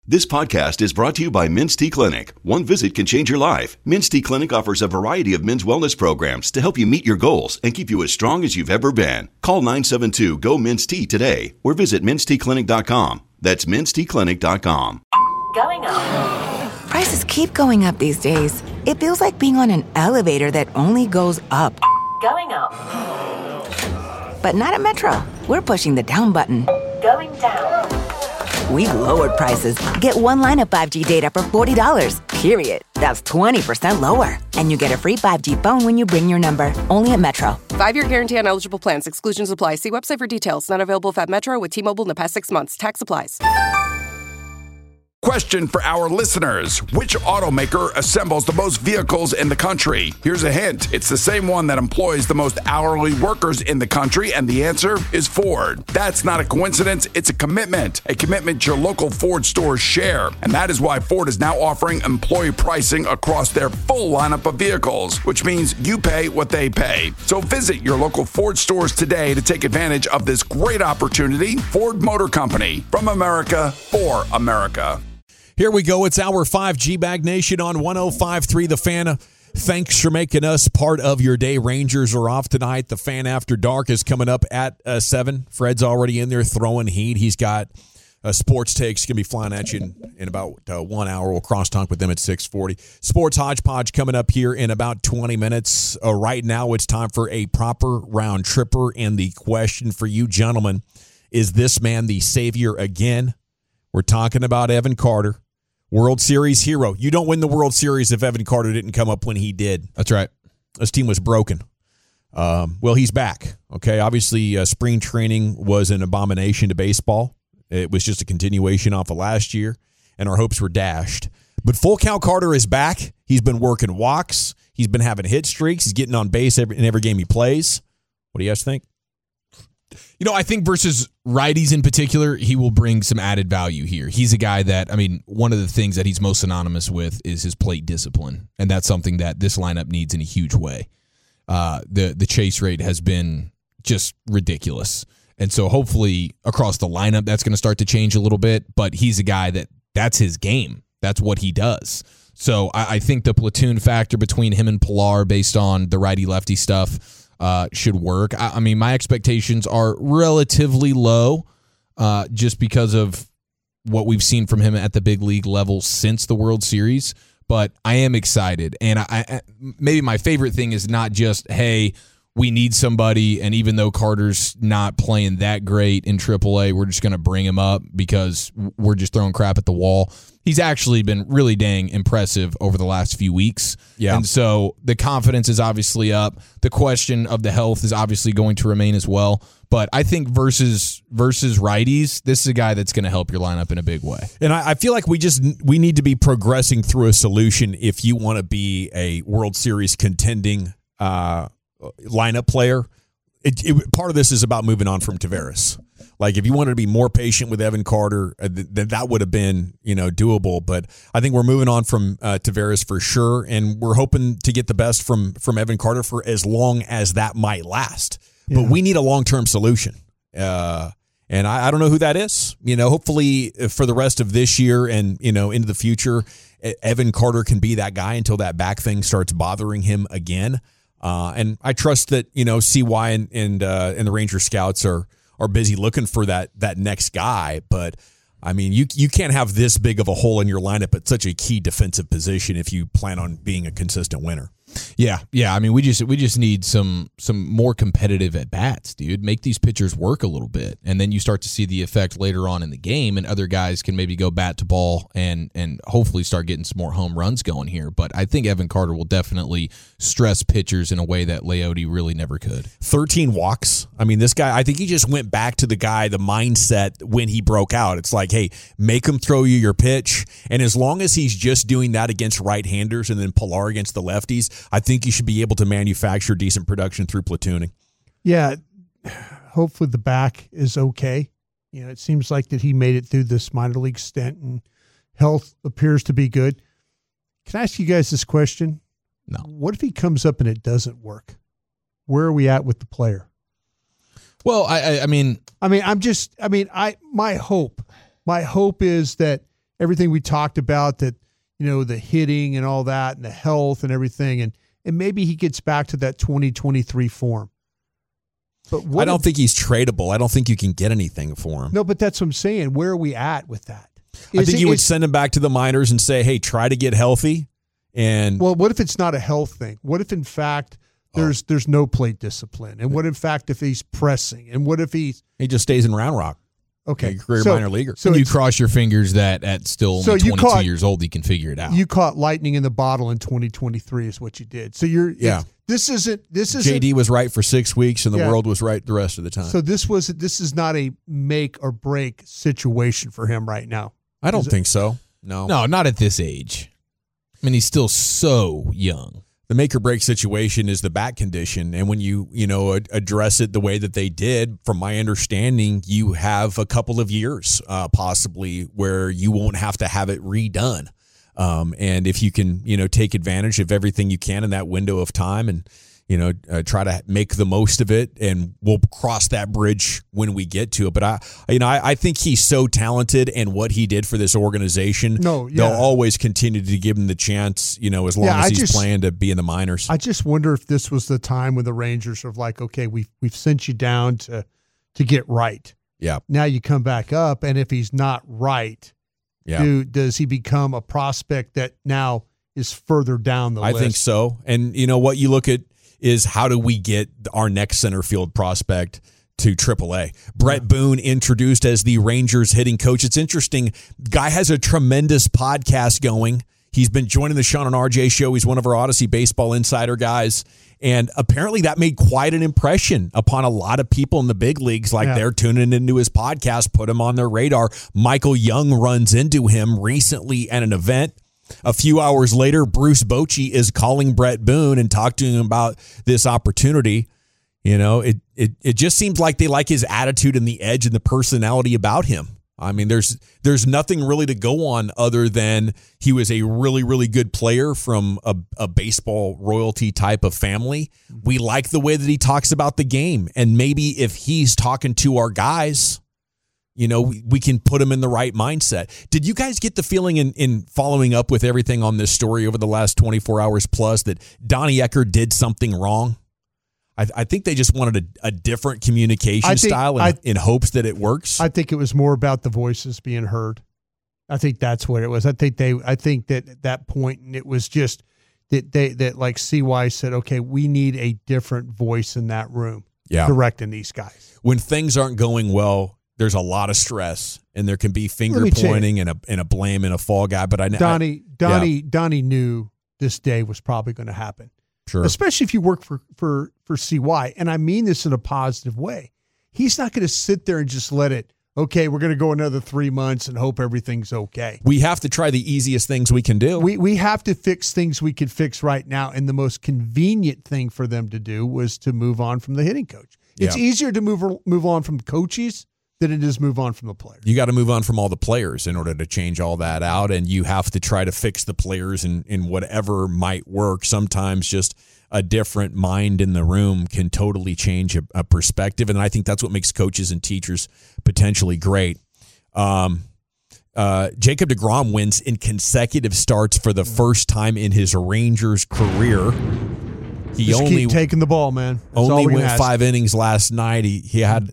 This podcast is brought to you by Men's T Clinic. One visit can change your life. Men's T Clinic offers a variety of men's wellness programs to help you meet your goals and keep you as strong as you've ever been. Call 972-GO-MEN'S-T today or visit menstclinic.com. That's menstclinic.com. Going up. Prices keep going up these days. It feels like being on an elevator that only goes up. Going up. But not at Metro. We're pushing the down button. Going down. We've lowered prices. Get one line of 5G data for $40, period. That's 20% lower. And you get a free 5G phone when you bring your number. Only at Metro. 5-year guarantee on eligible plans. Exclusions apply. See website for details. Not available at Metro with T-Mobile in the past 6 months. Tax applies. Question for our listeners. Which automaker assembles the most vehicles in the country? Here's a hint. It's the same one that employs the most hourly workers in the country, and the answer is Ford. That's not a coincidence. It's a commitment your local Ford stores share. And that is why Ford is now offering employee pricing across their full lineup of vehicles, which means you pay what they pay. So visit your local Ford stores today to take advantage of this great opportunity. Ford Motor Company, from America for America. Here we go. It's our 5G Bag Nation on 105.3 The Fan. Thanks for making us part of your day. Rangers are off tonight. The Fan After Dark is coming up at 7. Fred's already in there throwing heat. He's got sports takes. Going to be flying at you in about 1 hour. We'll cross-talk with them at 6:40. Sports Hodgepodge coming up here in about 20 minutes. Right now, it's time for a proper round tripper. And the question for you, gentlemen, is this man the savior again? We're talking about Evan Carter. World Series hero. You don't win the World Series if Evan Carter didn't come up when he did. That's right. This team was broken. Well, he's back. Okay, obviously, spring training was an abomination to baseball. It was just a continuation off of last year, and our hopes were dashed. But Full Count Carter is back. He's been working walks. He's been having hit streaks. He's getting on base in every game he plays. What do you guys think? You know, I think versus righties in particular, he will bring some added value here. He's a guy that, I mean, one of the things that he's most synonymous with is his plate discipline, and that's something that this lineup needs in a huge way. The chase rate has been just ridiculous, and so hopefully across the lineup that's going to start to change a little bit, but he's a guy that's his game. That's what he does. So I think the platoon factor between him and Pilar based on the righty-lefty stuff should work. I mean, my expectations are relatively low just because of what we've seen from him at the big league level since the World Series, but I am excited. And I maybe my favorite thing is not just, hey, we need somebody, and even though Carter's not playing that great in AAA, we're just going to bring him up because we're just throwing crap at the wall. He's actually been really dang impressive over the last few weeks. Yeah. And so the confidence is obviously up. The question of the health is obviously going to remain as well. But I think versus righties, this is a guy that's going to help your lineup in a big way. And I feel like we need to be progressing through a solution if you want to be a World Series contending lineup player. Part of this is about moving on from Taveras. Like, if you wanted to be more patient with Evan Carter, then that would have been, doable. But I think we're moving on from Taveras for sure, and we're hoping to get the best from Evan Carter for as long as that might last. Yeah. But we need a long-term solution. And I don't know who that is. Hopefully for the rest of this year and, into the future, Evan Carter can be that guy until that back thing starts bothering him again. And I trust that, CY and the Ranger scouts are busy looking for that next guy. But I mean, you can't have this big of a hole in your lineup at such a key defensive position if you plan on being a consistent winner. Yeah. I mean, we just need some more competitive at bats, dude. Make these pitchers work a little bit, and then you start to see the effect later on in the game, and other guys can maybe go bat to ball and hopefully start getting some more home runs going here. But I think Evan Carter will definitely stress pitchers in a way that Leote really never could. 13 walks. I mean, this guy, I think he just went back to the mindset when he broke out. It's like, hey, make him throw you your pitch, and as long as he's just doing that against right-handers and then Pilar against the lefties, I think you should be able to manufacture decent production through platooning. Yeah, hopefully the back is okay. It seems like that he made it through this minor league stint, and health appears to be good. Can I ask you guys this question? No. What if he comes up and it doesn't work? Where are we at with the player? Well, my hope is that everything we talked about, that, the hitting and all that and the health and everything. And maybe he gets back to that 2023 form. But I don't think he's tradable. I don't think you can get anything for him. No, but that's what I'm saying. Where are we at with that? I think you would send him back to the minors and say, hey, try to get healthy. And well, what if it's not a health thing? What if, in fact, there's no plate discipline? And what, in fact, if he's pressing? And what if he just stays in Round Rock? Okay. Career minor leaguer. So you cross your fingers that at still only 22 years old, he can figure it out. You caught lightning in the bottle in 2023 is what you did. So this isn't JD was right for 6 weeks and the world was right the rest of the time. So this is not a make or break situation for him right now. I don't think so. No, not at this age. I mean, he's still so young. The make or break situation is the back condition. And when you address it the way that they did, from my understanding, you have a couple of years possibly where you won't have to have it redone. And if you can, take advantage of everything you can in that window of time and, try to make the most of it, and we'll cross that bridge when we get to it. But I think he's so talented, and what he did for this organization, they'll always continue to give him the chance, as long as he's playing to be in the minors. I just wonder if this was the time when the Rangers are like, okay, we've sent you down to get right. Yeah. Now you come back up, and if he's not right, does he become a prospect that now is further down the list? I think so. And what you look at is, how do we get our next center field prospect to AAA? Brett Boone introduced as the Rangers hitting coach. It's interesting. Guy has a tremendous podcast going. He's been joining the Sean and RJ show. He's one of our Odyssey Baseball Insider guys. And apparently that made quite an impression upon a lot of people in the big leagues. They're tuning into his podcast, put him on their radar. Michael Young runs into him recently at an event. A few hours later, Bruce Bochy is calling Brett Boone and talking to him about this opportunity. It just seems like they like his attitude and the edge and the personality about him. I mean, there's nothing really to go on other than he was a really, really good player from a baseball royalty type of family. We like the way that he talks about the game. And maybe if he's talking to our guys, we can put him in the right mindset. Did you guys get the feeling in following up with everything on this story over the last 24 hours plus that Donnie Ecker did something wrong? I think they just wanted a different communication style in hopes that it works. I think it was more about the voices being heard. I think that's what it was. I think that at that point, it was just that like CY said, okay, we need a different voice in that room directing these guys. When things aren't going well, there's a lot of stress, and there can be finger pointing and a blame and a fall guy. But Donnie knew this day was probably going to happen. Sure. Especially if you work for CY. And I mean this in a positive way. He's not going to sit there and just let it, okay, we're going to go another 3 months and hope everything's okay. We have to try the easiest things we can do. We have to fix things we can fix right now. And the most convenient thing for them to do was to move on from the hitting coach. It's easier to move on from coaches than it is move on from the players. You got to move on from all the players in order to change all that out, and you have to try to fix the players in whatever might work. Sometimes just a different mind in the room can totally change a perspective, and I think that's what makes coaches and teachers potentially great. Jacob deGrom wins in consecutive starts for the first time in his Rangers career. He only keep taking the ball, man. That's only went 5 innings last night. He had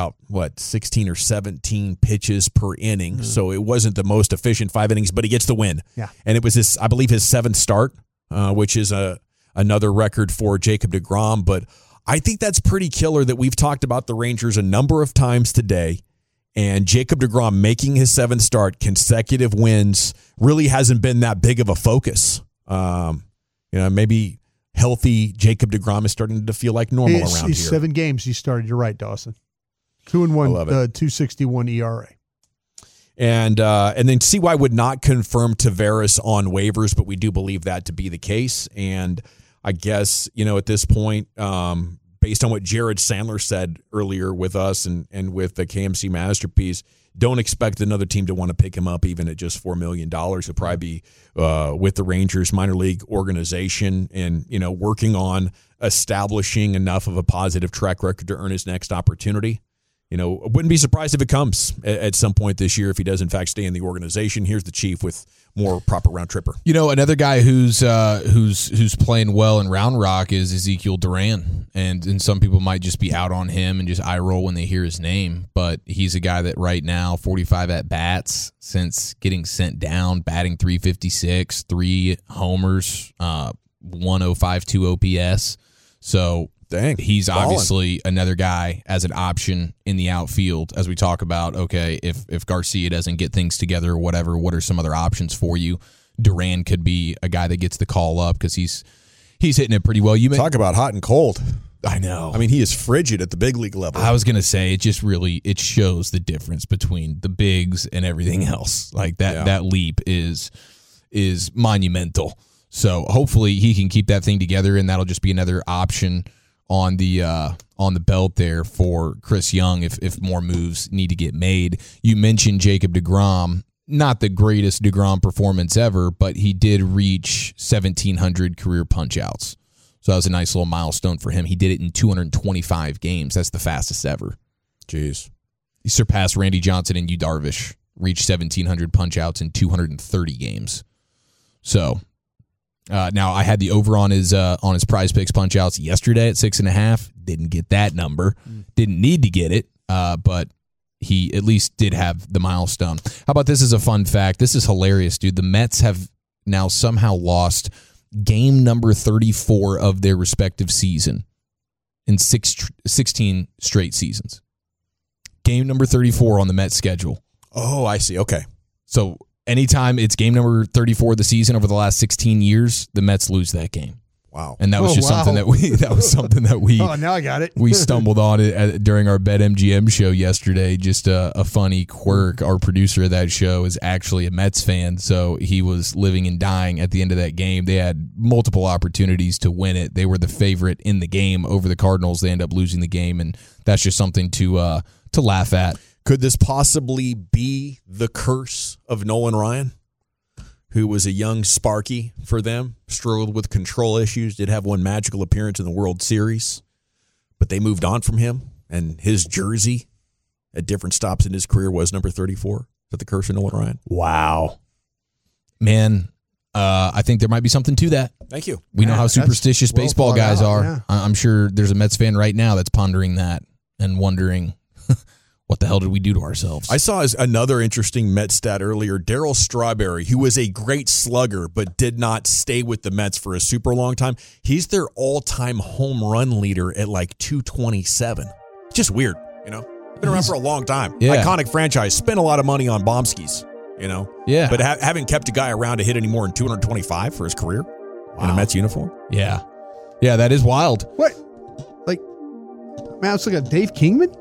16 or 17 pitches per inning. So it wasn't the most efficient 5 innings, but he gets the win. Yeah. And it was his 7th start, which is another record for Jacob deGrom. But I think that's pretty killer that we've talked about the Rangers a number of times today. And Jacob deGrom making his 7th start, consecutive wins, really hasn't been that big of a focus. Maybe healthy Jacob deGrom is starting to feel like normal around here. 7 games he started. You're right, Dawson. 2-1, 2.61 ERA. And then CY would not confirm Taveras on waivers, but we do believe that to be the case. And I guess, at this point, based on what Jared Sandler said earlier with us and with the KMC Masterpiece, don't expect another team to want to pick him up even at just $4 million. He'll probably be with the Rangers minor league organization and, working on establishing enough of a positive track record to earn his next opportunity. wouldn't be surprised if it comes at some point this year if he does in fact stay in the organization. Here's the Chief with more proper round tripper. Another guy who's playing well in Round Rock is Ezekiel Duran, and some people might just be out on him and just eye roll when they hear his name, but he's a guy that right now 45 at bats since getting sent down, batting .356, 3 homers, 105.2 OPS. So. Dang, he's ballin'. Obviously another guy as an option in the outfield as we talk about, okay, if Garcia doesn't get things together or whatever, what are some other options for you? Duran could be a guy that gets the call up because he's hitting it pretty well. You talk about hot and cold. I know. I mean, he is frigid at the big league level. I was going to say, it shows the difference between the bigs and everything else. Like that leap is monumental. So hopefully he can keep that thing together, and that'll just be another option on the belt there for Chris Young if more moves need to get made. You mentioned Jacob deGrom, not the greatest deGrom performance ever, but he did reach 1,700 career punch-outs. So that was a nice little milestone for him. He did it in 225 games. That's the fastest ever. Jeez. He surpassed Randy Johnson and Yu Darvish, reached 1,700 punch-outs in 230 games. So... now I had the over on his Prize Picks punch outs yesterday at 6.5. Didn't get that number. Didn't need to get it, but he at least did have the milestone. How about this as a fun fact? This is hilarious, dude. The Mets have now somehow lost game number 34 of their respective season in 16 straight seasons. Game number 34 on the Mets schedule. Oh, I see. Okay. So anytime it's game number 34 of the season over the last 16 years, the Mets lose that game. Wow. And that was something that we Oh, now I got it. we stumbled on it during our BetMGM show yesterday. Just a funny quirk. Our producer of that show is actually a Mets fan, so he was living and dying at the end of that game. They had multiple opportunities to win it. They were the favorite in the game over the Cardinals. They end up losing the game, and that's just something to laugh at. Could this possibly be the curse of Nolan Ryan, who was a young Sparky for them, struggled with control issues, did have one magical appearance in the World Series, but they moved on from him, and his jersey at different stops in his career was number 34? Is that the curse of Nolan Ryan? Wow. Man, I think there might be something to that. Thank you. We know how superstitious well baseball guys are. Yeah. I'm sure there's a Mets fan right now that's pondering that and wondering, what the hell did we do to ourselves? I saw another interesting Mets stat earlier. Darryl Strawberry, who was a great slugger but did not stay with the Mets for a super long time. He's their all-time home run leader at like 227. Just weird, Been around for a long time. Yeah. Iconic franchise. Spent a lot of money on Bomskis, Yeah. But haven't kept a guy around to hit any more than 225 for his career in a Mets uniform. Yeah. Yeah, that is wild. What? Like, man, I was looking at Dave Kingman.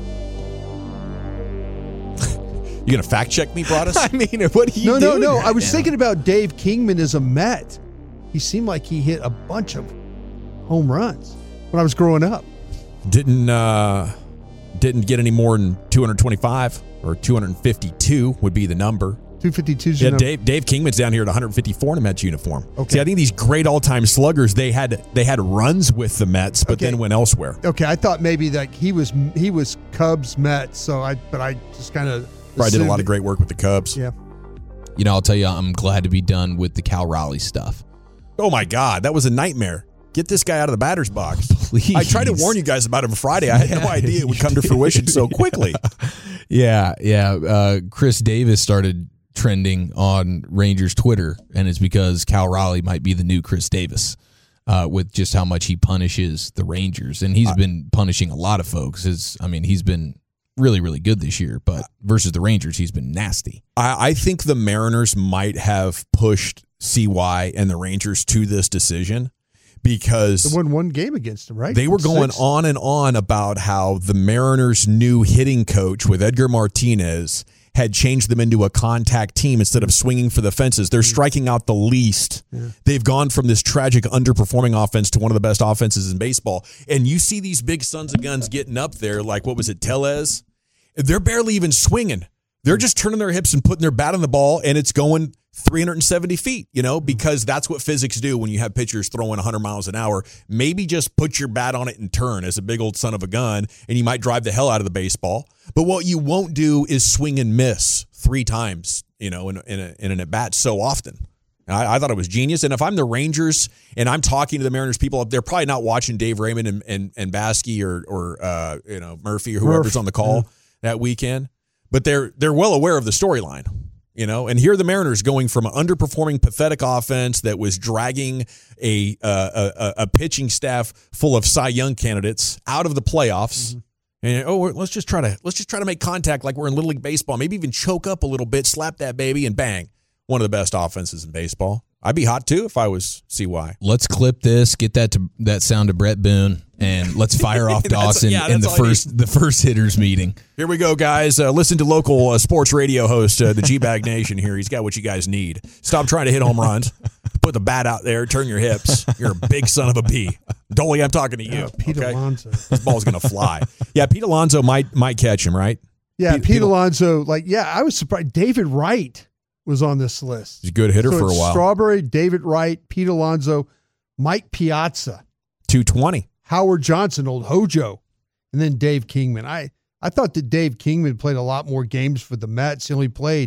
You going to fact check me, Broadus? I mean, what are you doing? No. right I was now? thinking about Dave Kingman as a Met. He seemed like he hit a bunch of home runs when I was growing up. Didn't get any more than 225 or 252 would be the number. 252 is Yeah, your number. Dave Kingman's down here at 154 in a Mets uniform. Okay. See, I think these great all-time sluggers, they had runs with the Mets, but Okay. then went elsewhere. Okay, I thought maybe that he was Cubs Mets, so I just kind of Probably did a lot of great work with the Cubs. Yeah. I'll tell you, I'm glad to be done with the Cal Raleigh stuff. Oh my God, that was a nightmare. Get this guy out of the batter's box. Please. I tried to warn you guys about him Friday. I had no idea it would come to fruition so quickly. Yeah. Chris Davis started trending on Rangers Twitter, and it's because Cal Raleigh might be the new Chris Davis with just how much he punishes the Rangers. And he's been punishing a lot of folks. He's been really, really good this year, but versus the Rangers, he's been nasty. I think the Mariners might have pushed CY and the Rangers to this decision because They won one game against him, right? they were going 6. on and on about how the Mariners' new hitting coach with Edgar Martinez had changed them into a contact team instead of swinging for the fences. They're striking out the least. Yeah. They've gone from this tragic underperforming offense to one of the best offenses in baseball. And you see these big sons of guns getting up there, like, what was it, Tellez? They're barely even swinging. They're just turning their hips and putting their bat on the ball, and it's going 370 feet, because that's what physics do when you have pitchers throwing 100 miles an hour. Maybe just put your bat on it and turn as a big old son of a gun, and you might drive the hell out of the baseball. But what you won't do is swing and miss 3 times, in an at-bat so often. I thought it was genius. And if I'm the Rangers and I'm talking to the Mariners people up there, probably not watching Dave Raymond and Baskey or Murphy or whoever's on the call that weekend, but they're well aware of the storyline. And here are the Mariners going from an underperforming, pathetic offense that was dragging a pitching staff full of Cy Young candidates out of the playoffs. And let's just try to make contact like we're in Little League baseball. Maybe even choke up a little bit, slap that baby, and bang, one of the best offenses in baseball. I'd be hot too if I was CY. Let's clip this, get that sound to Brett Boone, and let's fire off Dawson in the first hitters meeting. Here we go, guys. Listen to local sports radio host, the G-Bag Nation here. He's got what you guys need. Stop trying to hit home runs. Put the bat out there. Turn your hips. You're a big son of a bee. Dolly, I'm talking to you. Pete Alonso. This ball's going to fly. Yeah, Pete Alonso might catch him, right? Yeah, Pete Alonso. I was surprised. David Wright was on this list. He's a good hitter for a while. Strawberry, David Wright, Pete Alonso, Mike Piazza. 220. Howard Johnson, old Hojo, and then Dave Kingman. I thought that Dave Kingman played a lot more games for the Mets. He only played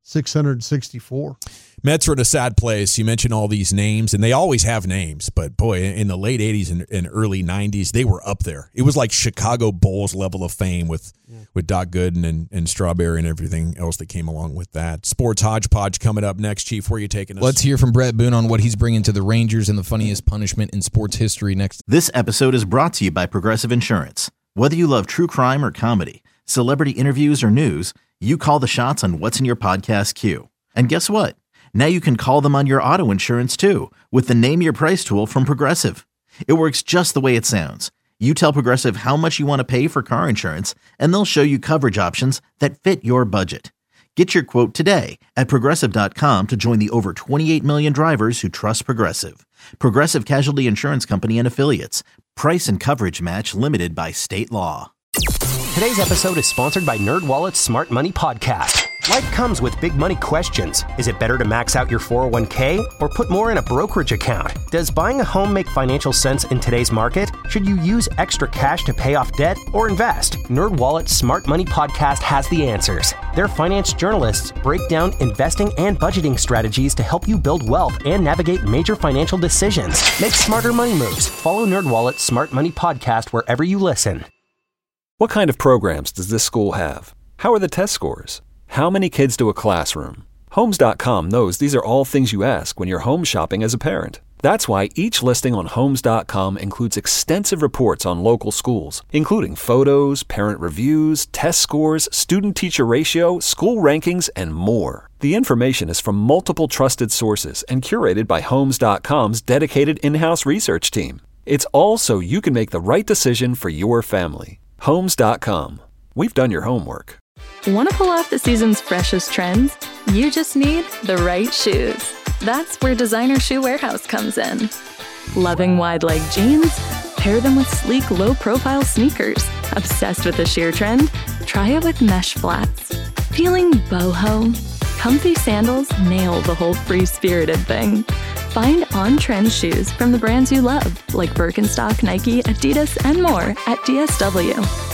664. Mets are in a sad place. You mentioned all these names, and they always have names. But, boy, in the late 80s and early 90s, they were up there. It was like Chicago Bulls level of fame with Doc Gooden and Strawberry and everything else that came along with that. Sports Hodgepodge coming up next. Chief, where are you taking us? Let's hear from Brett Boone on what he's bringing to the Rangers and the funniest punishment in sports history next. This episode is brought to you by Progressive Insurance. Whether you love true crime or comedy, celebrity interviews or news, you call the shots on what's in your podcast queue. And guess what? Now you can call them on your auto insurance too with the Name Your Price tool from Progressive. It works just the way it sounds. You tell Progressive how much you want to pay for car insurance, and they'll show you coverage options that fit your budget. Get your quote today at Progressive.com to join the over 28 million drivers who trust Progressive. Progressive Casualty Insurance Company and Affiliates. Price and coverage match limited by state law. Today's episode is sponsored by NerdWallet's Smart Money Podcast. Life comes with big money questions. Is it better to max out your 401k or put more in a brokerage account? Does buying a home make financial sense in today's market? Should you use extra cash to pay off debt or invest? NerdWallet's Smart Money Podcast has the answers. Their finance journalists break down investing and budgeting strategies to help you build wealth and navigate major financial decisions. Make smarter money moves. Follow NerdWallet's Smart Money Podcast wherever you listen. What kind of programs does this school have? How are the test scores? How many kids do a classroom? Homes.com knows these are all things you ask when you're home shopping as a parent. That's why each listing on Homes.com includes extensive reports on local schools, including photos, parent reviews, test scores, student-teacher ratio, school rankings, and more. The information is from multiple trusted sources and curated by Homes.com's dedicated in-house research team. It's all so you can make the right decision for your family. Homes.com. We've done your homework. Want to pull off the season's freshest trends? You just need the right shoes. That's where Designer Shoe Warehouse comes in. Loving wide-leg jeans? Pair them with sleek, low-profile sneakers. Obsessed with the sheer trend? Try it with mesh flats. Feeling boho? Comfy sandals nail the whole free-spirited thing. Find on-trend shoes from the brands you love, like Birkenstock, Nike, Adidas, and more at DSW.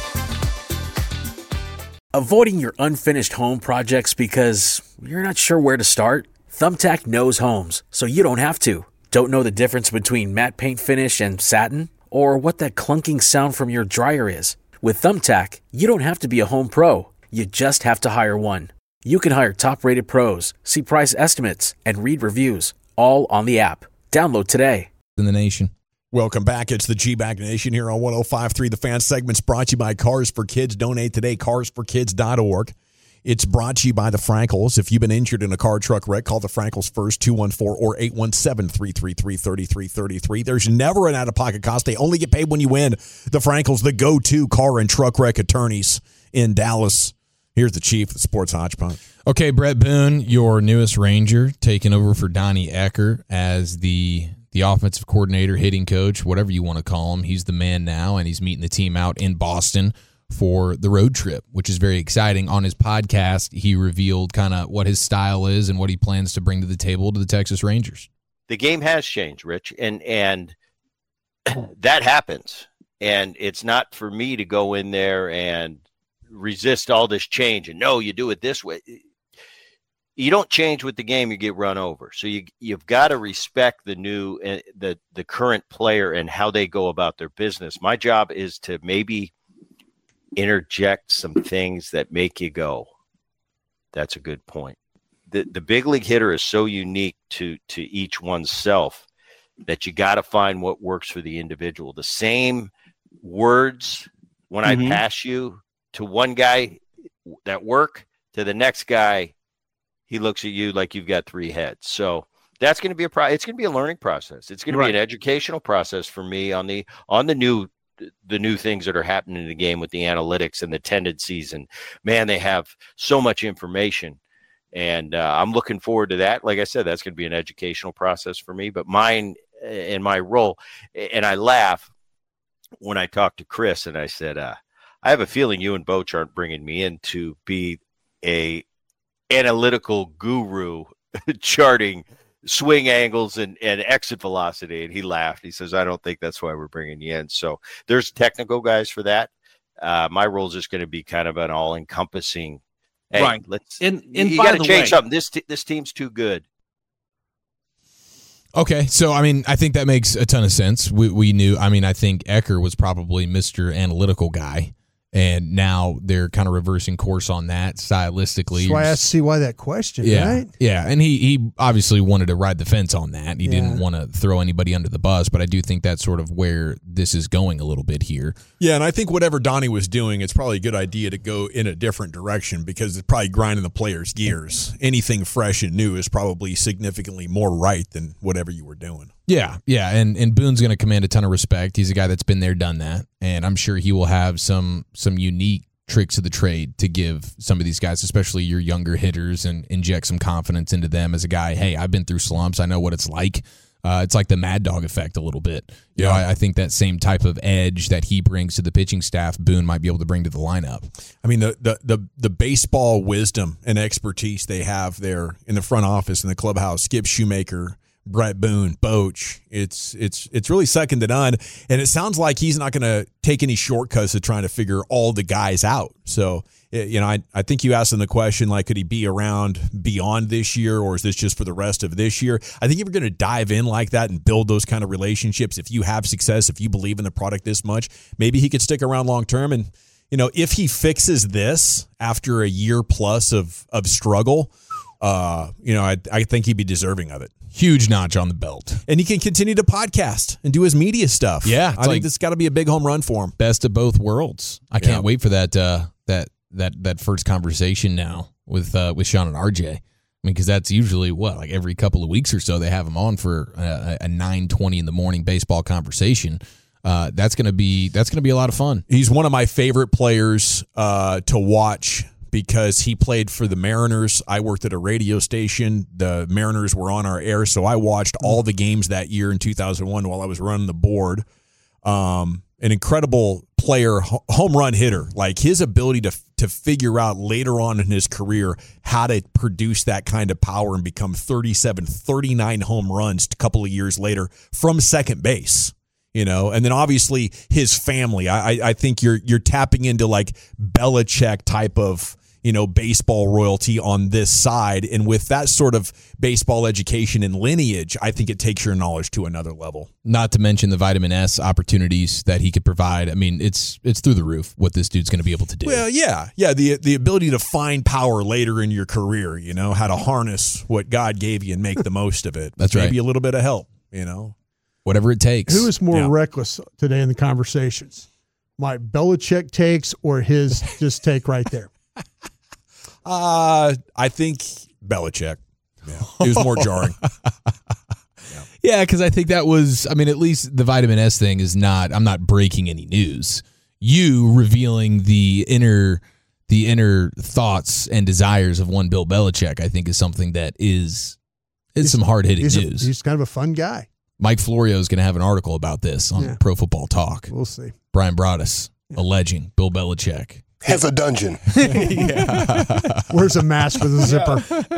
Avoiding your unfinished home projects because you're not sure where to start? Thumbtack knows homes, so you don't have to. Don't know the difference between matte paint finish and satin? Or what that clunking sound from your dryer is? With Thumbtack, you don't have to be a home pro. You just have to hire one. You can hire top-rated pros, see price estimates, and read reviews, all on the app. Download today. In the nation. Welcome back. It's the G-Bag Nation here on 105.3. The Fan segment's brought to you by Cars for Kids. Donate today, carsforkids.org. It's brought to you by the Frankels. If you've been injured in a car truck wreck, call the Frankels first, 214 or 817-333-3333. There's never an out-of-pocket cost. They only get paid when you win. The Frankels, the go-to car and truck wreck attorneys in Dallas. Here's the Chief of the Sports Hodgepodge. Okay, Brett Boone, your newest Ranger, taking over for Donnie Ecker as the offensive coordinator, hitting coach, whatever you want to call him. He's the man now, and he's meeting the team out in Boston. for the road trip, which is very exciting. On his podcast, he revealed kind of what his style is and what he plans to bring to the table to the Texas Rangers. The game has changed, Rich, and that happens. And it's not for me to go in there and resist all this change and no, you do it this way. You don't change with the game, you get run over. So you've got to respect the new, the current player and how they go about their business. My job is to maybe interject some things that make you go, that's a good point. The big league hitter is so unique to each one's self that you got to find what works for the individual. The same words when I pass you to one guy that work, to the next guy, he looks at you like you've got three heads. So that's going to be it's going to be a learning process. It's going to be an educational process for me on the new things that are happening in the game with the analytics and the tendencies. And man, they have so much information. And I'm looking forward to that. Like I said, that's going to be an educational process for me. But mine and my role, and I laugh when I talk to Chris and I said, I have a feeling you and Boch aren't bringing me in to be a analytical guru charting swing angles and exit velocity. And he laughed. He says, I don't think that's why we're bringing you in. So there's technical guys for that. My role is just going to be kind of an all-encompassing. Hey, right. You got to change something. This team's too good. Okay, so, I mean, I think that makes a ton of sense. We knew, I mean, I think Ecker was probably Mr. Analytical guy, and now they're kind of reversing course on that stylistically. That's why I see why that question, right? Yeah, and he obviously wanted to ride the fence on that. He didn't want to throw anybody under the bus, but I do think that's sort of where this is going a little bit here. Yeah, and I think whatever Donnie was doing, it's probably a good idea to go in a different direction because it's probably grinding the players' gears. Anything fresh and new is probably significantly more right than whatever you were doing. Yeah, and Boone's going to command a ton of respect. He's a guy that's been there, done that, and I'm sure he will have some unique tricks of the trade to give some of these guys, especially your younger hitters, and inject some confidence into them as a guy. Hey, I've been through slumps. I know what it's like. It's like the Mad Dog effect a little bit. You know, I think that same type of edge that he brings to the pitching staff, Boone might be able to bring to the lineup. I mean, the baseball wisdom and expertise they have there in the front office in the clubhouse, Skip Shoemaker, Brett Boone, Boch, it's really second to none. And it sounds like he's not going to take any shortcuts to trying to figure all the guys out. So, you know, I think you asked him the question, like, could he be around beyond this year, or is this just for the rest of this year? I think if you're going to dive in like that and build those kind of relationships, if you have success, if you believe in the product this much, maybe he could stick around long term. And, you know, if he fixes this after a year plus of struggle, you know, I think he'd be deserving of it. Huge notch on the belt. And he can continue to podcast and do his media stuff. Yeah. I think this has got to be a big home run for him. Best of both worlds. I can't wait for that first conversation now with Sean and RJ. I mean, because that's usually like every couple of weeks or so they have him on for a 9:20 in the morning baseball conversation. That's gonna be a lot of fun. He's one of my favorite players to watch, because he played for the Mariners. I worked at a radio station. The Mariners were on our air, so I watched all the games that year in 2001 while I was running the board. An incredible player, home run hitter. Like, his ability to figure out later on in his career how to produce that kind of power and become 37, 39 home runs a couple of years later from second base. You know, and then obviously his family. I think you're tapping into like Belichick type of, you know, baseball royalty on this side. And with that sort of baseball education and lineage, I think it takes your knowledge to another level. Not to mention the vitamin S opportunities that he could provide. I mean, it's through the roof what this dude's going to be able to do. Well, yeah. The ability to find power later in your career, you know, how to harness what God gave you and make the most of it. That's right. Maybe a little bit of help, you know. Whatever it takes. Who is more reckless today in the conversations? My Belichick takes or his just take right there? I think Belichick. Yeah. It was more jarring. Yeah, because I think that was, I mean, at least the vitamin S thing is not, I'm not breaking any news. You revealing the inner thoughts and desires of one Bill Belichick, I think, is something that is some hard-hitting news. He's kind of a fun guy. Mike Florio is going to have an article about this on Pro Football Talk. We'll see. Brian Broaddus Alleging Bill Belichick has a dungeon. Wears a mask with a zipper.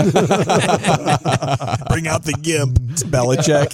Bring out the gimp. It's Belichick.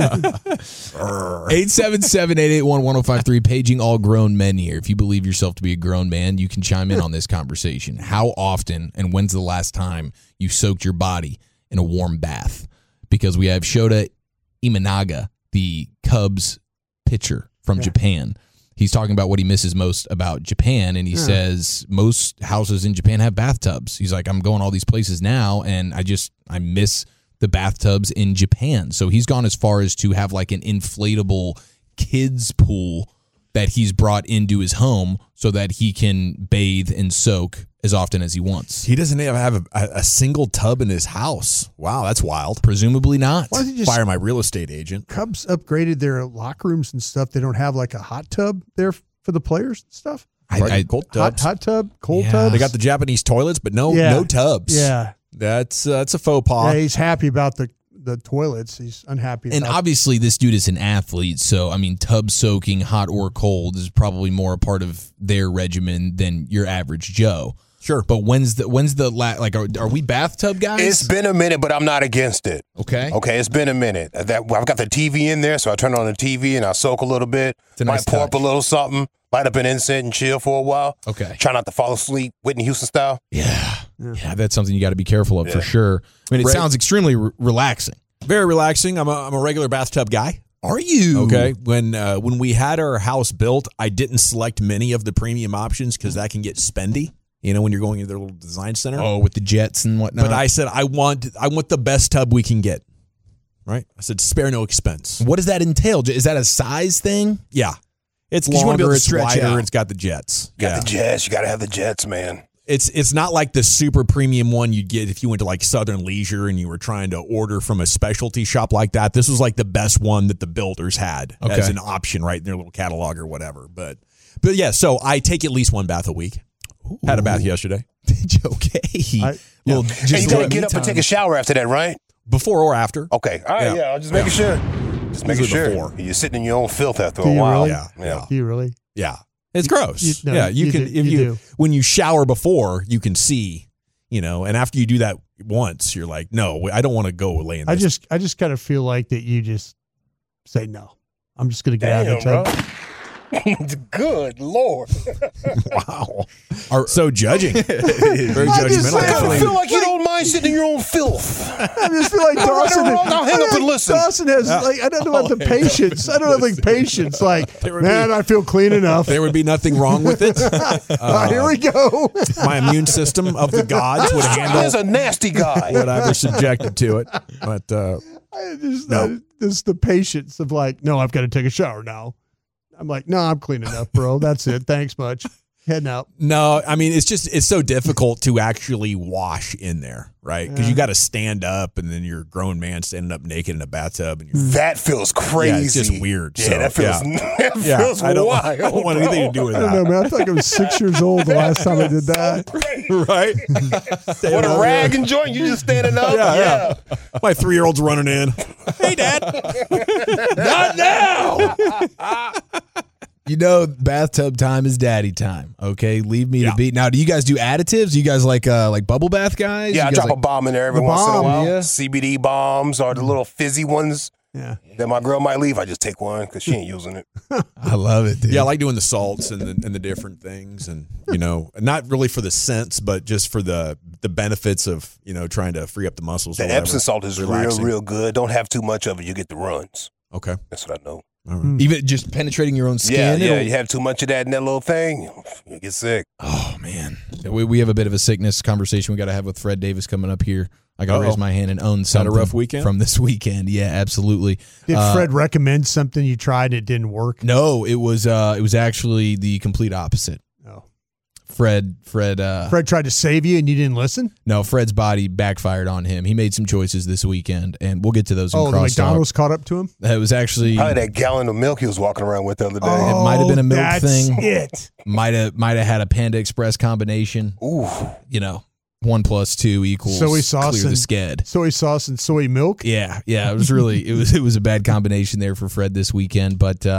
877-881-1053, paging all grown men here. If you believe yourself to be a grown man, you can chime in on this conversation. How often and when's the last time you soaked your body in a warm bath? Because we have Shota Imanaga, the Cubs pitcher from Japan. He's talking about what he misses most about Japan, and he says most houses in Japan have bathtubs. He's like, I'm going all these places now, and I miss the bathtubs in Japan. So he's gone as far as to have like an inflatable kids pool that he's brought into his home so that he can bathe and soak as often as he wants. He doesn't even have a single tub in his house. Wow, that's wild. Presumably not. Why don't you just fire my real estate agent? Cubs upgraded their locker rooms and stuff. They don't have like a hot tub there for the players and stuff. Cold tubs. Hot tub, cold tubs. They got the Japanese toilets, but no tubs. Yeah, that's a faux pas. Yeah, he's happy about the toilets. He's unhappy. And obviously this dude is an athlete, so I mean tub soaking, hot or cold, is probably more a part of their regimen than your average Joe. Sure. But when's the like are we bathtub guys? It's been a minute, but I'm not against it. Okay. Okay, it's been a minute. I've got the TV in there, so I turn on the TV and I soak a little bit. It's a nice might pour up a little something, light up an incense and chill for a while. Okay. Try not to fall asleep, Whitney Houston style. Yeah, that's something you got to be careful of for sure. I mean, it sounds extremely relaxing. Very relaxing. I'm a regular bathtub guy. Are you? Okay. When we had our house built, I didn't select many of the premium options because that can get spendy. You know, when you're going into their little design center. Oh, with the jets and whatnot. But I said I want the best tub we can get. Right? I said spare no expense. What does that entail? Is that a size thing? Yeah. It's You wanna be able longer, to it's stretch wider, out. it's got the jets. Got the jets. You got to have the jets, man. It's not like the super premium one you'd get if you went to like Southern Leisure and you were trying to order from a specialty shop like that. This was like the best one that the builders had as an option, right, in their little catalog or whatever. But yeah, so I take at least one bath a week. Ooh. Had a bath yesterday. Okay. And you got to get up and take a shower after that, right? Before or after. Okay. All right, I'm just making sure. Just making sure. Before. You're sitting in your own filth after Do a you while. really? Yeah. Do you really? Yeah. It's gross. You do. When you shower before, you can see, and after you do that once, you're like, no, I don't want to go lay in this. I just kind of feel like that you just say no. I'm just going to get out of the tub. Bro. Good Lord. Wow. So judging. Very I judgmental. feel like you don't mind sitting in your own filth. I just feel like Dawson. I'll hang up and listen. Dawson has I don't know about the patience. I don't have the patience. Like, man, I feel clean enough. There would be nothing wrong with it. Here we go. My immune system of the gods would handle. He's a nasty guy. Whatever subjected to it, but Just the patience of like, no, I've got to take a shower now. I'm like, no, I'm clean enough, bro. That's it. Thanks much. Heading out. No, I mean, it's so difficult to actually wash in there, right? Because you got to stand up, and then you're a grown man standing up naked in a bathtub. And that feels crazy. Yeah, it's just weird. Yeah, so, that feels, that feels I don't wild. want anything to do with I that. don't know, man. I feel like I was 6 years old the last time I did that. Right? What a rag and joint. You just standing up. Yeah. My 3-year-old's running in. Hey, Dad. Not now. Bathtub time is daddy time. Okay, leave me to be. Now, do you guys do additives? Do you guys like bubble bath guys? Yeah, I drop a bomb in there every once in a while. Yeah. CBD bombs or the little fizzy ones. Yeah. That my girl might leave. I just take one because she ain't using it. I love it, dude. Yeah, I like doing the salts and the different things, and not really for the scents, but just for the benefits of trying to free up the muscles. The Epsom salt is real good. Don't have too much of it. You get the runs. Okay, that's what I know. Even just penetrating your own skin. Yeah. You have too much of that in that little thing, you get sick. Oh man, we have a bit of a sickness conversation we got to have with Fred Davis coming up here. I got to raise my hand and own something. Had a rough weekend from this weekend. Yeah, absolutely. Did Fred recommend something you tried and it didn't work? No, it was actually the complete opposite. Oh. Fred tried to save you and you didn't listen? No, Fred's body backfired on him. He made some choices this weekend, and we'll get to those in the McDonald's caught up to him? It was actually probably that gallon of milk he was walking around with the other day. It might have been a milk that's thing. It. Might have had a Panda Express combination. Ooh. 1 + 2 equals soy sauce clear the sked. Soy sauce and soy milk? Yeah. It was really it was a bad combination there for Fred this weekend, but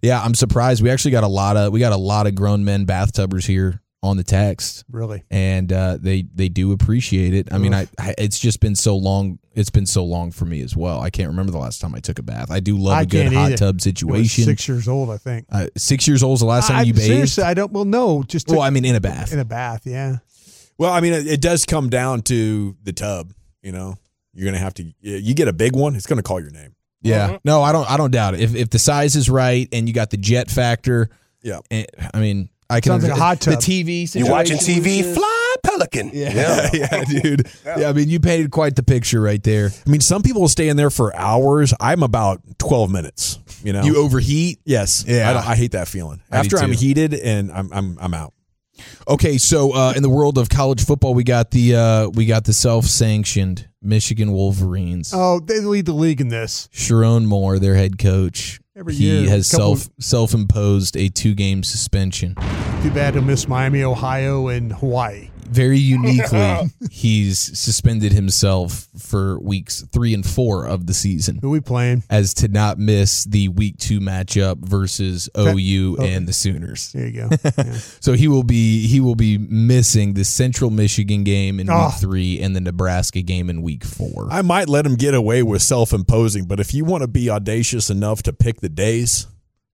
Yeah, I'm surprised. We actually got a lot of grown men bathtubers here on the text. Really? And they do appreciate it. I mean, it's just been so long. It's been so long for me as well. I can't remember the last time I took a bath. I do love a good hot tub situation. I was 6 years old, I think. 6 years old is the last time you bathed? Seriously, I don't. Well, no, just. I mean, in a bath. In a bath, yeah. Well, I mean, it does come down to the tub. You know, you're gonna have to. You get a big one, it's gonna call your name. Yeah. No, I don't doubt it. If the size is right and you got the jet factor. Yeah. I mean, I can. Sounds like a hot tub. The TV situation. You're watching TV, fly pelican. Yeah, dude. Yeah, I mean, you painted quite the picture right there. I mean, some people will stay in there for hours. I'm about 12 minutes. You know, you overheat. Yes. Yeah. I hate that feeling. I do After I'm too. heated and I'm out. Okay, so in the world of college football, we got the self-sanctioned Michigan Wolverines. Oh, they lead the league in this. Sharon Moore, their head coach, Every he year, has self-imposed a 2-game suspension. Too bad he'll miss Miami, Ohio, and Hawaii. Very uniquely, he's suspended himself for weeks 3 and 4 of the season. Who we playing? As to not miss the week 2 matchup versus OU and the Sooners. There you go. Yeah. So he will be missing the Central Michigan game in week 3 and the Nebraska game in week 4. I might let him get away with self-imposing, but if you want to be audacious enough to pick the days,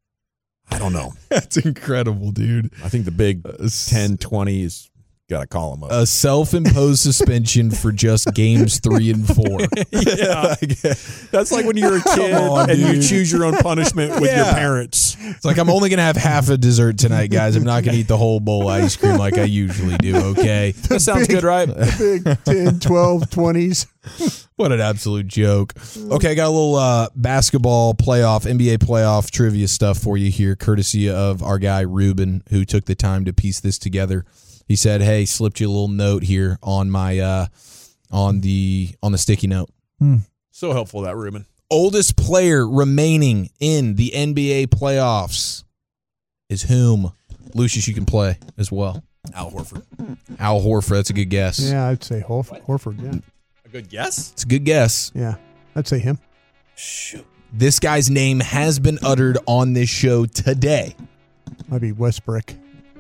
I don't know. That's incredible, dude. I think the big 10, 20 is got to call him up. A self-imposed suspension for just games 3 and 4. Yeah. That's like when you're a kid and you choose your own punishment with your parents. It's like, I'm only going to have half a dessert tonight, guys. I'm not going to eat the whole bowl of ice cream like I usually do, okay? That sounds good, right? The big 10, 12, 20s. What an absolute joke. Okay, I got a little basketball playoff, NBA playoff trivia stuff for you here, courtesy of our guy Ruben, who took the time to piece this together. He said, "Hey, slipped you a little note here on my on the sticky note." So helpful, that Ruben. Oldest player remaining in the NBA playoffs is whom? Lucius, you can play as well. Al Horford. Al Horford, that's a good guess. Yeah, I'd say Horford. Yeah. A good guess? It's a good guess. Yeah, I'd say him. Shoot. This guy's name has been uttered on this show today. Might be Westbrook.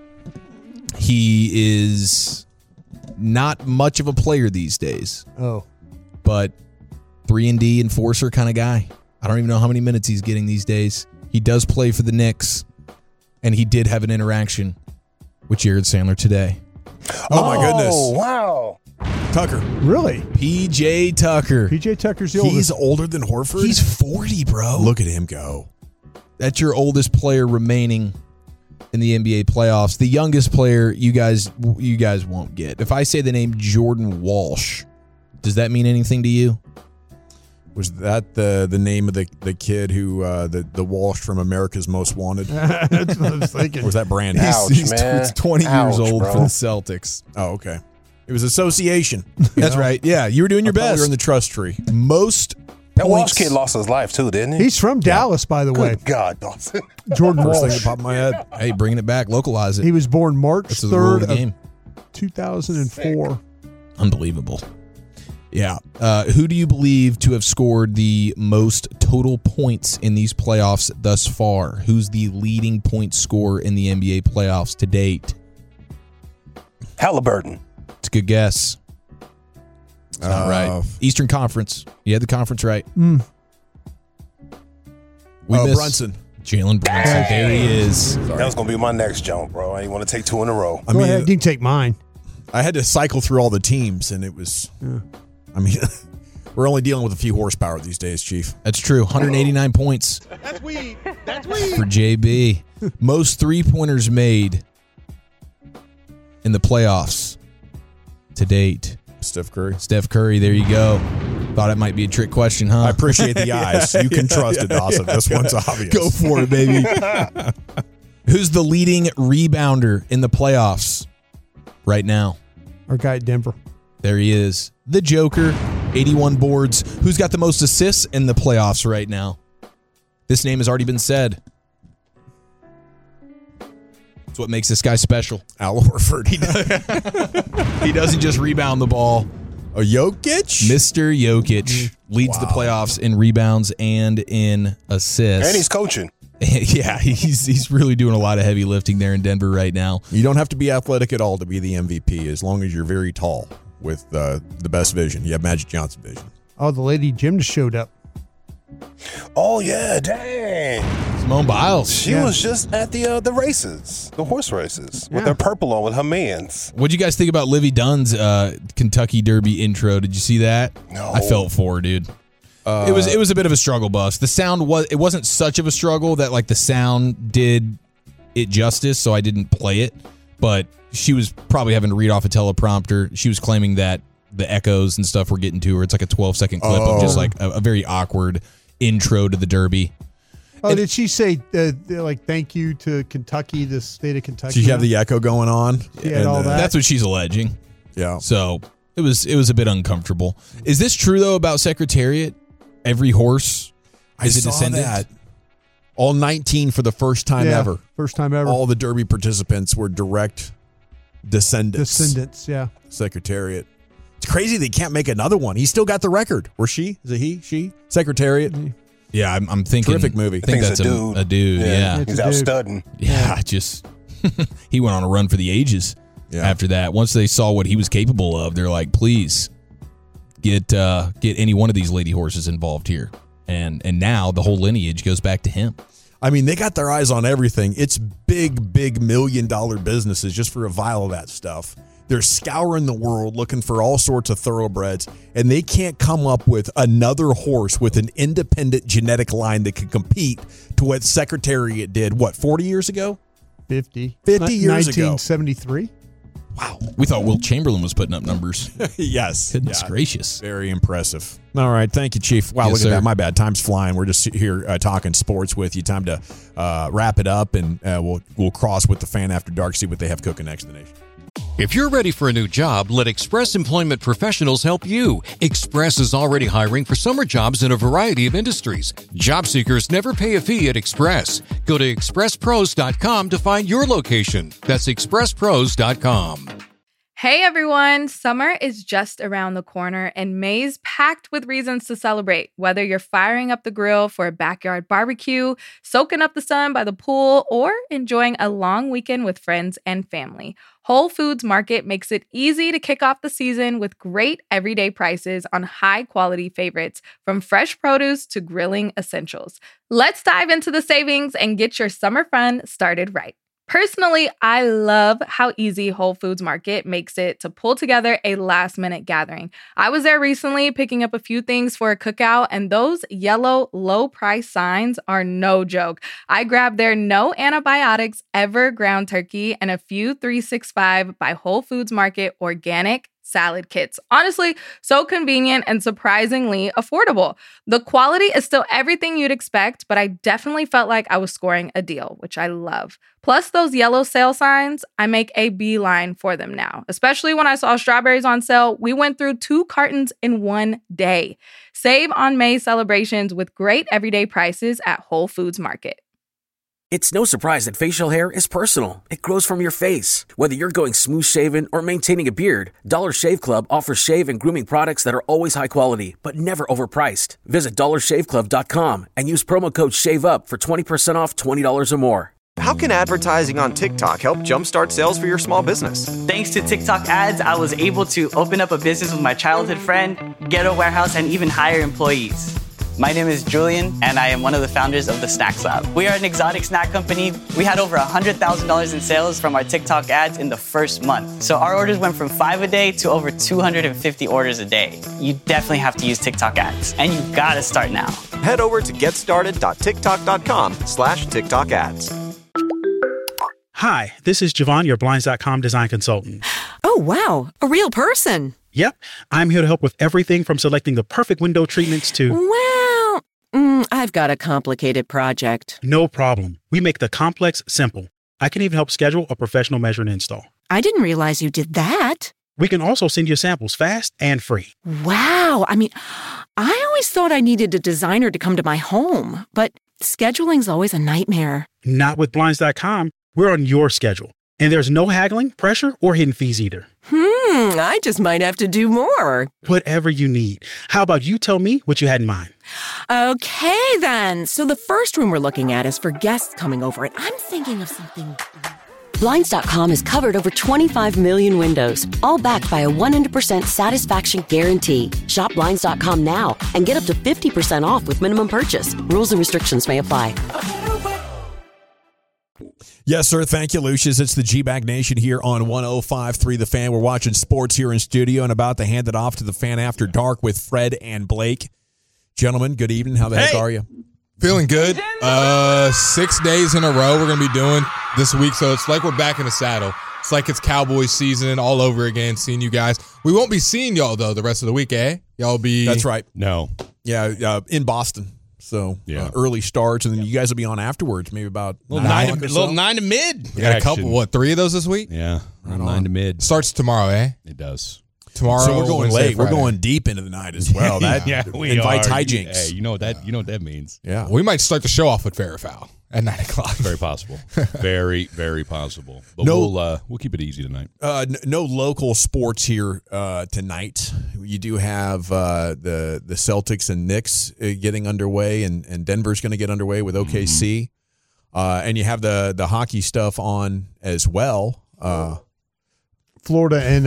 He is not much of a player these days. Oh. But 3-and-D enforcer kind of guy. I don't even know how many minutes he's getting these days. He does play for the Knicks, and he did have an interaction with Jared Sandler today. Oh my goodness. Oh, wow. Tucker. Really? PJ Tucker. PJ Tucker's the oldest. He's older than Horford? He's 40, bro. Look at him go. That's your oldest player remaining in the NBA playoffs. The youngest player you guys won't get. If I say the name Jordan Walsh, does that mean anything to you? Was that the name of the kid who the Walsh from America's Most Wanted? That's what I was thinking. Or was that Brandon? He's 20 years old for the Celtics. Oh, okay. It was association. That's right. Yeah, you were doing your best. You're in the trust tree. Most That points. Walsh kid lost his life too, didn't he? He's from Dallas, by the way. Good God, Dawson. Jordan First thing Walsh. that popped in my head. Hey, bringing it back, localize it. He was born March That's the rule of 3rd the game. 2004. Unbelievable. Yeah. Who do you believe to have scored the most total points in these playoffs thus far? Who's the leading point scorer in the NBA playoffs to date? Halliburton. It's a good guess. It's not right. Eastern Conference. You had the conference right. We missed Brunson. Jalen Brunson. There he is. That was going to be my next jump, bro. I didn't want to take 2 in a row. Go ahead. You can take mine. I had to cycle through all the teams, and it was, I mean, we're only dealing with a few horsepower these days, Chief. That's true. 189 points. That's weed. That's weed. For JB. Most three-pointers made in the playoffs to date. Steph Curry. Steph Curry, there you go. Thought it might be a trick question, huh? I appreciate the eyes. You can trust it, Dawson. This one's obvious. Go for it, baby. Who's the leading rebounder in the playoffs right now? Our guy at Denver. There he is. The Joker, 81 boards. Who's got the most assists in the playoffs right now? This name has already been said. That's what makes this guy special. Al Horford. He doesn't just rebound the ball. A Jokic? Mr. Jokic leads the playoffs in rebounds and in assists. And he's coaching. Yeah, he's really doing a lot of heavy lifting there in Denver right now. You don't have to be athletic at all to be the MVP, as long as you're very tall with the best vision. You have Magic Johnson vision. Oh, the lady Jim just showed up. Oh, yeah, dang. Simone Biles. She was just at the races, the horse races, with her purple on with her mans. What'd you guys think about Livy Dunn's Kentucky Derby intro? Did you see that? No. I felt for her, dude. It was a bit of a struggle bus. The sound wasn't such of a struggle that like the sound did it justice, so I didn't play it. But she was probably having to read off a teleprompter. She was claiming that the echoes and stuff were getting to her. It's like a 12-second clip of just like a very awkward intro to the Derby. Oh, did she say like thank you to Kentucky, the state of Kentucky? Did she have the echo going on? She had all that. That's what she's alleging. Yeah. So it was a bit uncomfortable. Is this true though about Secretariat? Every horse is a descendant? That. All 19 for the first time ever. First time ever. All the Derby participants were direct descendants. Descendants, yeah. Secretariat. It's crazy they can't make another one. He still got the record. Or she? Is it he? She? Secretariat? Yeah, I'm thinking. Terrific movie. I think that's a dude. Yeah. He's out studding. Yeah, just he went on a run for the ages after that. Once they saw what he was capable of, they're like, please get any one of these lady horses involved here. And now the whole lineage goes back to him. I mean, they got their eyes on everything. It's big $1 million businesses just for a vial of that stuff. They're scouring the world looking for all sorts of thoroughbreds, and they can't come up with another horse with an independent genetic line that can compete to what Secretariat did, 40 years ago? 50 years ago. 1973. Wow. We thought Will Chamberlain was putting up numbers. Yes. Goodness gracious. Very impressive. All right. Thank you, Chief. Wow, look at that. My bad. Time's flying. We're just here talking sports with you. Time to wrap it up, and we'll cross with the Fan After Dark, see what they have cooking next in the nation. If you're ready for a new job, let Express Employment Professionals help you. Express is already hiring for summer jobs in a variety of industries. Job seekers never pay a fee at Express. Go to expresspros.com to find your location. That's expresspros.com. Hey everyone, summer is just around the corner and May's packed with reasons to celebrate. Whether you're firing up the grill for a backyard barbecue, soaking up the sun by the pool, or enjoying a long weekend with friends and family, Whole Foods Market makes it easy to kick off the season with great everyday prices on high-quality favorites, from fresh produce to grilling essentials. Let's dive into the savings and get your summer fun started right. Personally, I love how easy Whole Foods Market makes it to pull together a last-minute gathering. I was there recently picking up a few things for a cookout, and those yellow low-price signs are no joke. I grabbed their no antibiotics ever ground turkey and a few 365 by Whole Foods Market organic salad kits. Honestly, so convenient and surprisingly affordable. The quality is still everything you'd expect, but I definitely felt like I was scoring a deal, which I love. Plus those yellow sale signs, I make a beeline for them now. Especially when I saw strawberries on sale, we went through 2 cartons in one day. Save on May celebrations with great everyday prices at Whole Foods Market. It's no surprise that facial hair is personal. It grows from your face. Whether you're going smooth shaven or maintaining a beard, Dollar Shave Club offers shave and grooming products that are always high quality, but never overpriced. Visit dollarshaveclub.com and use promo code SHAVEUP for 20% off $20 or more. How can advertising on TikTok help jumpstart sales for your small business? Thanks to TikTok ads, I was able to open up a business with my childhood friend, get a warehouse, and even hire employees. My name is Julian, and I am one of the founders of the Snacks Lab. We are an exotic snack company. We had over $100,000 in sales from our TikTok ads in the first month. So our orders went from 5 a day to over 250 orders a day. You definitely have to use TikTok ads, and you gotta start now. Head over to getstarted.tiktok.com/TikTok ads. Hi, this is Javon, your Blinds.com design consultant. Oh, wow. A real person. Yep. I'm here to help with everything from selecting the perfect window treatments to... Well, I've got a complicated project. No problem. We make the complex simple. I can even help schedule a professional measure and install. I didn't realize you did that. We can also send you samples fast and free. Wow. I mean, I always thought I needed a designer to come to my home, but scheduling's always a nightmare. Not with Blinds.com. We're on your schedule. And there's no haggling, pressure, or hidden fees either. I just might have to do more. Whatever you need. How about you tell me what you had in mind? Okay, then. So the first room we're looking at is for guests coming over, and I'm thinking of something. Blinds.com has covered over 25 million windows, all backed by a 100% satisfaction guarantee. Shop Blinds.com now and get up to 50% off with minimum purchase. Rules and restrictions may apply. Yes, sir. Thank you, Lucius. It's the G-Bag Nation here on 105.3 The Fan. We're watching sports here in studio and about to hand it off to the Fan After Dark with Fred and Blake. Gentlemen, good evening. How the heck are you? Feeling good. 6 days in a row we're going to be doing this week, so it's like we're back in the saddle. It's like it's Cowboys season all over again, seeing you guys. We won't be seeing y'all, though, the rest of the week, eh? Y'all be... That's right. No. Yeah, in Boston. So early starts, and then you guys will be on afterwards, maybe about 9 to mid. We got a couple, 3 of those this week? Yeah, 9 to mid. Starts tomorrow, eh? It does. Tomorrow. So we're going Wednesday, late. Friday. We're going deep into the night as well. That we invites are. hijinks. Hey, you know what that means. Yeah. We might start the show off with Fair or Foul at 9 o'clock. Very possible. Very, very possible. But we'll keep it easy tonight. No local sports here tonight. You do have the Celtics and Knicks getting underway, and Denver's going to get underway with OKC. And you have the hockey stuff on as well. Florida and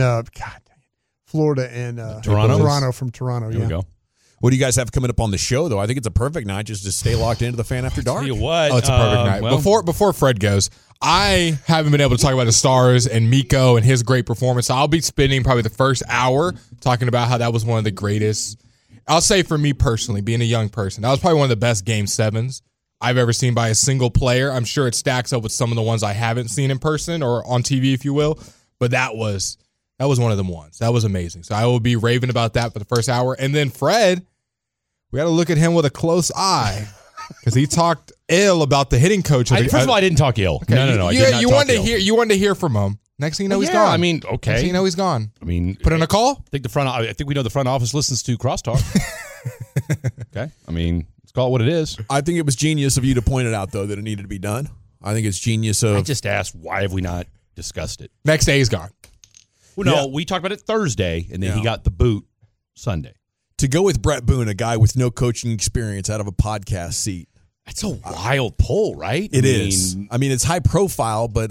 Toronto from Toronto. Here we go. What do you guys have coming up on the show, though? I think it's a perfect night just to stay locked into the Fan After Dark. Tell you what. Oh, it's a perfect night. Well, Before Fred goes, I haven't been able to talk about the Stars and Miko and his great performance. I'll be spending probably the first hour talking about how that was one of the greatest. I'll say for me personally, being a young person, that was probably one of the best Game 7s I've ever seen by a single player. I'm sure it stacks up with some of the ones I haven't seen in person or on TV, if you will. But that was one of them ones. That was amazing. So I will be raving about that for the first hour. And then Fred, we got to look at him with a close eye because he talked ill about the hitting coach. First of all, I didn't talk ill. Okay. No. I did not you talk wanted ill. You wanted to hear from him. Next thing you know, he's gone. I mean, okay. Next thing you know, he's gone. I mean, put in a call. I think we know the front office listens to Crosstalk. Okay. I mean, let's call it what it is. I think it was genius of you to point it out, though, that it needed to be done. I think it's genius of. I just asked, why have we not discussed it? Next day, he's gone. Well, no, we talked about it Thursday, and then he got the boot Sunday. To go with Brett Boone, a guy with no coaching experience out of a podcast seat. That's a wild pull, right? It is. I mean, it's high profile, but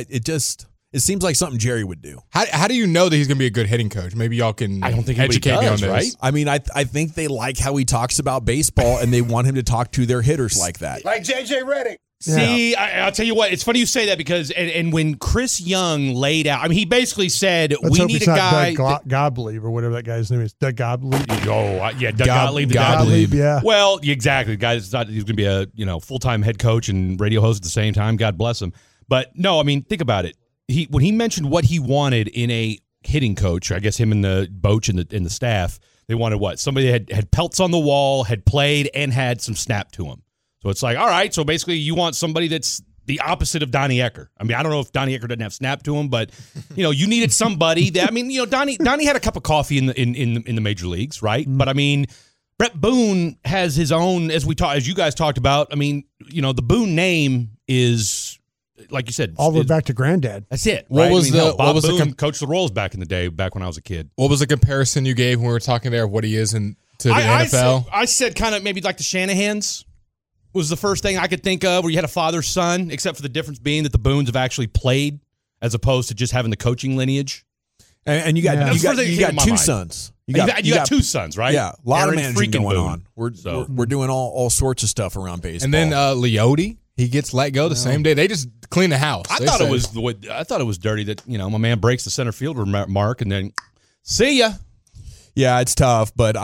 it seems like something Jerry would do. How do you know that he's going to be a good hitting coach? Maybe y'all can educate me on this. Right? I mean, I think they like how he talks about baseball, and they want him to talk to their hitters like that. Like J.J. Redick. See, I'll tell you what. It's funny you say that because, and when Chris Young laid out, I mean, he basically said, Let's we need a guy. Doug Gottlieb or whatever that guy's name is. Doug Gottlieb. Oh, yeah, Doug Gottlieb. Gottlieb, yeah. Well, exactly. The guy that's not, he's going to be a full-time head coach and radio host at the same time. God bless him. But no, I mean, think about it. When he mentioned what he wanted in a hitting coach, I guess him and the Boch and the staff, they wanted what? Somebody that had pelts on the wall, had played, and had some snap to him. So it's like, all right, so basically you want somebody that's the opposite of Donnie Ecker. I mean, I don't know if Donnie Ecker doesn't have snap to him, but you needed somebody that, I mean, Donnie had a cup of coffee in the major leagues, right? But I mean, Brett Boone has his own, as you guys talked about. I mean, the Boone name is, like you said, all the way back to Granddad. That's it. What right? was Bob Boone coached the Royals back in the day, back when I was a kid. What was the comparison you gave when we were talking there of what he is to the NFL? I said kind of maybe like the Shanahans was the first thing I could think of, where you had a father-son, except for the difference being that the Boones have actually played as opposed to just having the coaching lineage. And you got two sons. You got two sons, right? Yeah, a lot Aaron of managing going Boone. on. We're doing all sorts of stuff around baseball. And then Leote, he gets let go the same day. They just clean the house. I thought it was dirty that my man breaks the center fielder mark and then see ya. Yeah, it's tough, but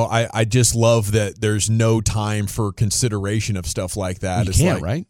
I just love that there's no time for consideration of stuff like that. You can't, right?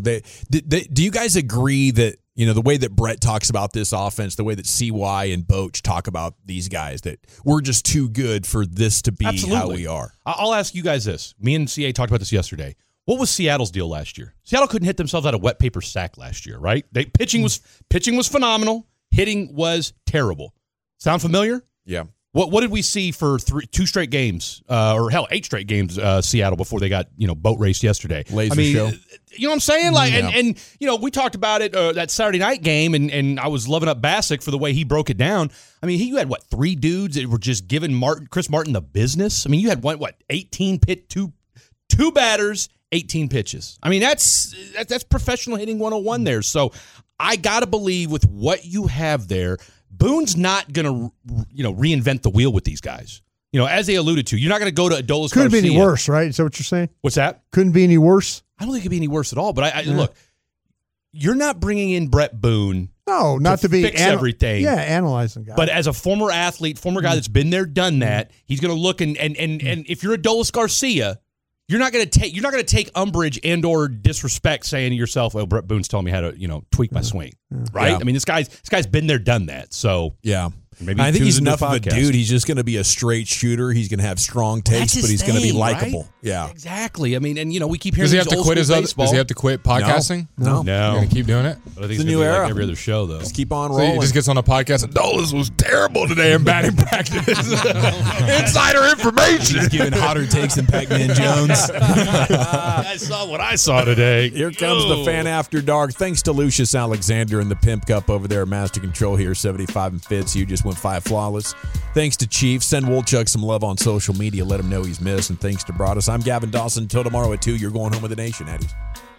Do you guys agree that the way that Brett talks about this offense, the way that CY and Boch talk about these guys, that we're just too good for this to be how we are? I'll ask you guys this. Me and CA talked about this yesterday. What was Seattle's deal last year? Seattle couldn't hit themselves out of wet paper sack last year, right? Pitching was phenomenal. Hitting was terrible. Sound familiar? Yeah. What did we see for 2 straight games, or hell, 8 straight games, Seattle, before they got boat raced yesterday? Laser show. You know what I'm saying? Like, and we talked about it that Saturday night game, and I was loving up Bassick for the way he broke it down. I mean, you had 3 dudes that were just giving Chris Martin the business. I mean, you had 18 two 2 batters, 18 pitches. I mean, that's professional hitting 101 there. So I got to believe with what you have there, Boone's not going to, reinvent the wheel with these guys. As they alluded to, you're not going to go to Adolis Garcia. Couldn't be any worse, right? Is that what you're saying? What's that? Couldn't be any worse? I don't think it could be any worse at all. But look, you're not bringing in Brett Boone. No, not to be fix everything. Yeah, analyzing guys. But as a former athlete, former guy that's been there, done that, he's going to look and if you're Adolis Garcia, you're not going to take umbrage and or disrespect saying to yourself, "Oh, Brett Boone's telling me how to tweak my swing." Right? Yeah. I mean, this guy's been there, done that. So yeah. Maybe I think he's choose enough new of a podcast. dude. He's just going to be a straight shooter. He's going to have strong takes, but he's going to be likable. Right? Yeah, exactly. I mean, and we keep hearing Does he have these to old quit school his baseball. Does he have to quit podcasting? No. You're going to keep doing it? But I think It's a new era. like every other show, though. Just keep on So rolling. he just gets on a podcast and Adolis was terrible today in batting practice. Insider information. He's giving hotter takes than Pac-Man Jones. I saw what I saw today. Here comes the Fan After Dark. Thanks to Lucius Alexander and the Pimp Cup over there at Master Control here, 75 and Fitz. You just went 5 flawless. Thanks to Chief. Send Wolchuk some love on social media. Let him know he's missed. And thanks to Broadus. I'm Gavin Dawson. Until tomorrow at 2, you're going home with the nation, Addies.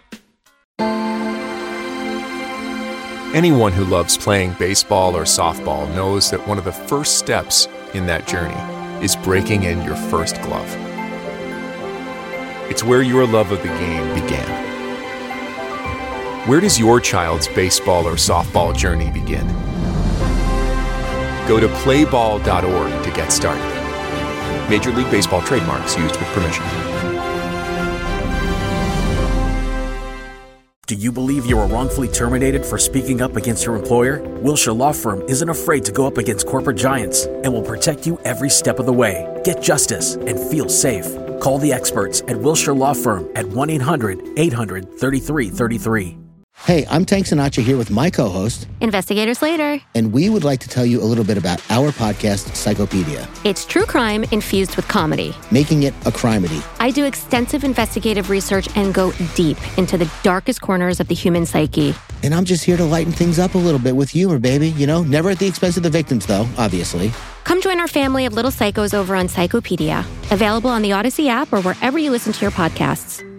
Anyone who loves playing baseball or softball knows that one of the first steps in that journey is breaking in your first glove. It's where your love of the game began. Where does your child's baseball or softball journey begin? Go to playball.org to get started. Major League Baseball trademarks used with permission. Do you believe you were wrongfully terminated for speaking up against your employer? Wilshire Law Firm isn't afraid to go up against corporate giants and will protect you every step of the way. Get justice and feel safe. Call the experts at Wilshire Law Firm at 1-800-800-3333. Hey, I'm Tank Sinatra here with my co-host, Investigator Slater. And we would like to tell you a little bit about our podcast, Psychopedia. It's true crime infused with comedy. Making it a crimedy. I do extensive investigative research and go deep into the darkest corners of the human psyche. And I'm just here to lighten things up a little bit with humor, baby. Never at the expense of the victims, though, obviously. Come join our family of little psychos over on Psychopedia. Available on the Odyssey app or wherever you listen to your podcasts.